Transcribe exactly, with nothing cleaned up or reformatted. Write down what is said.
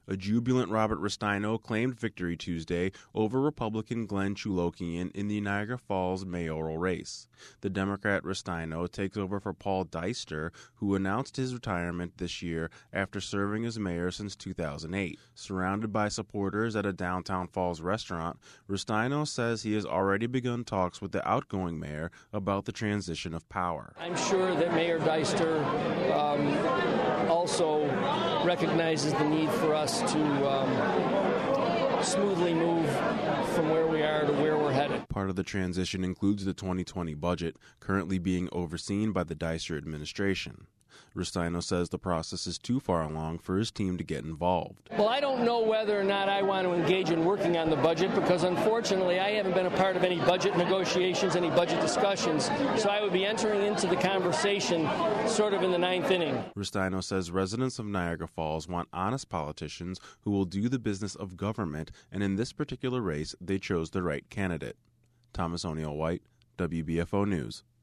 A jubilant Robert Restaino claimed victory Tuesday over Republican Glenn Chulokyan in the Niagara Falls mayoral race. The Democrat Restaino takes over for Paul Deister, who announced his retirement this year after serving as mayor since two thousand eight. Surrounded by supporters at a downtown Falls restaurant, Restaino says he has already begun talks with the outgoing mayor about the transition of power. I'm sure that Mayor Deister um, also recognizes the need for us to um, smoothly move from where we are to where we're headed. Part of the transition includes the twenty twenty budget, currently being overseen by the Deister administration. Restaino says the process is too far along for his team to get involved. Well, I don't know whether or not I want to engage in working on the budget because, unfortunately, I haven't been a part of any budget negotiations, any budget discussions, so I would be entering into the conversation sort of in the ninth inning. Restaino says residents of Niagara Falls want honest politicians who will do the business of government, and in this particular race, they chose the right candidate. Thomas O'Neill White, W B F O News.